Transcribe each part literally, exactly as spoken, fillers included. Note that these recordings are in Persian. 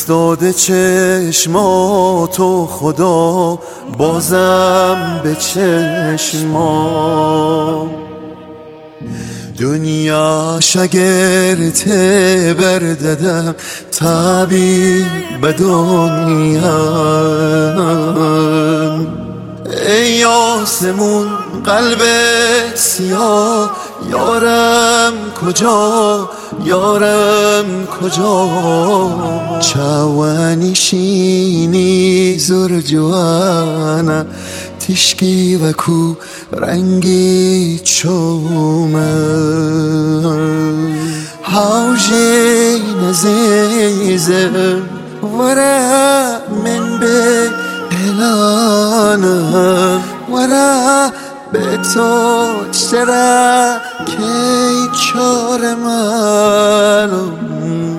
استاده چشماتو خدا بازم به چشمام دنیا شگرت برددم طبیب به دنیا ای آسمون قلبت سیاه یارم کجا یارم کجا چاوانیشینی زور جوانا تشکی و کو رنگی چومه حوجی نزیزم ورا من به اعلانم ورا به تو چرا کی چار منم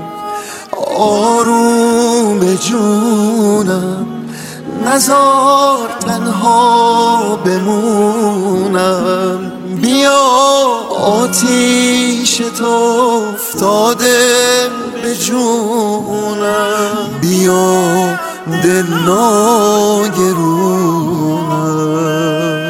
آروم جونم نزار تنها بمونم بیا آتیش تو افتاده به جونم بیا دل ناگرونم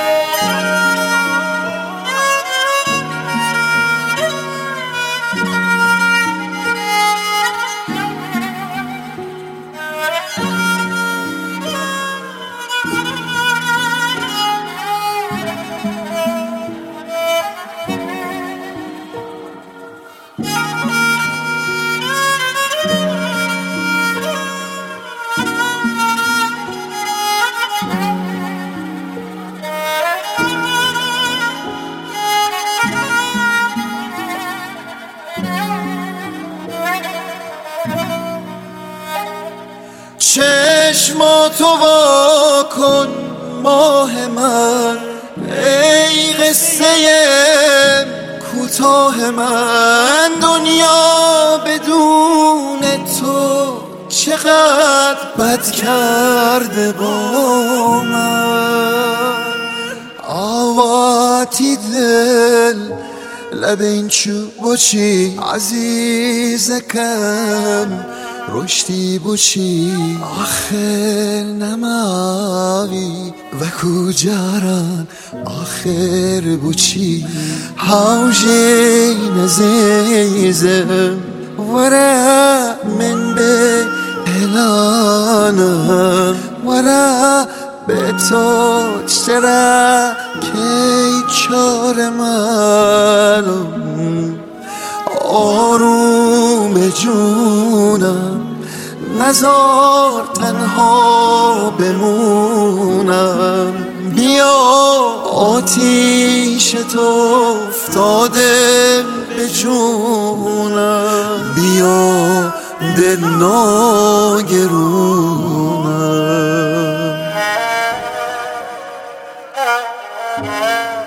چشماتو وا کن ماه من ای قصه کوتاه من دنیا بدون تو چقدر بد کرده با من آواتی دل لب این چوب و چی عزیزکم رشتی بوچی آخر نماوی و کجاران آخر بوچی حوجی نزیزم ورا من به اعلانم ورا به تو چرا کی چار منم آروم جونم نزار تنها بمونم بیا آتیش تو افتاده به جونم بیا دل ناگرونم